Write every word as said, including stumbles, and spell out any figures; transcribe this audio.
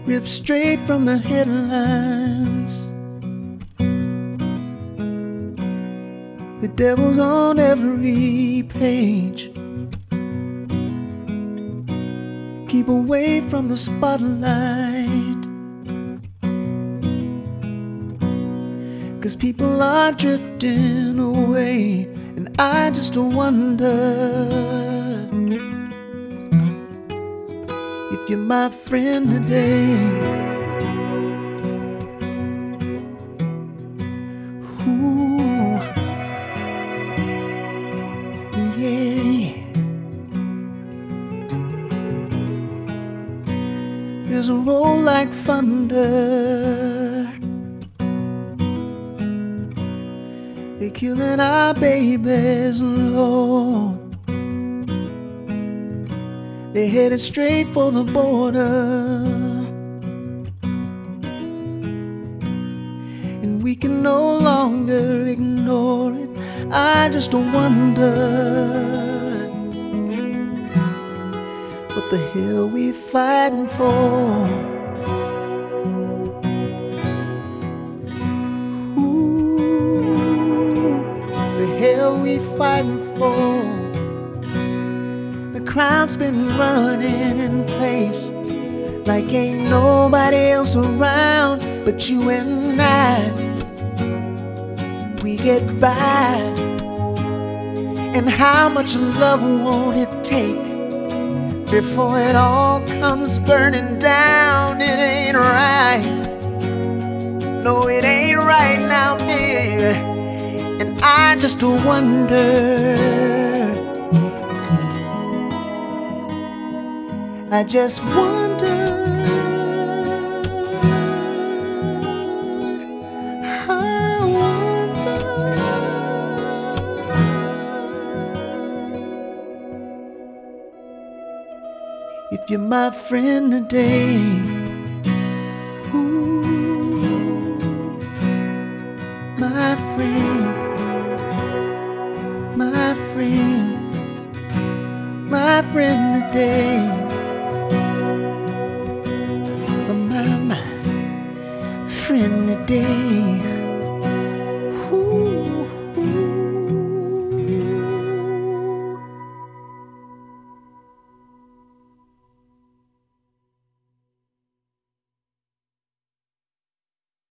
ripped straight from the headlines. The devil's on every page. Keep away from the spotlight, 'cause people are drifting away, and I just wonder if you're my friend today. Ooh, yeah. There's a roll like thunder. They're killing our babies, Lord. They headed straight for the border, and we can no longer ignore it. I just wonder what the hell we fighting for. Ooh, the hell we fighting for. The crowd's been running in place like ain't nobody else around but you and I. We get by, and how much love won't it take before it all comes burning down? It ain't right. No, it ain't right now, baby. And I just wonder, I just wonder, I wonder if you're my friend today. Ooh, my friend, my friend, my friend today. My, my friend today.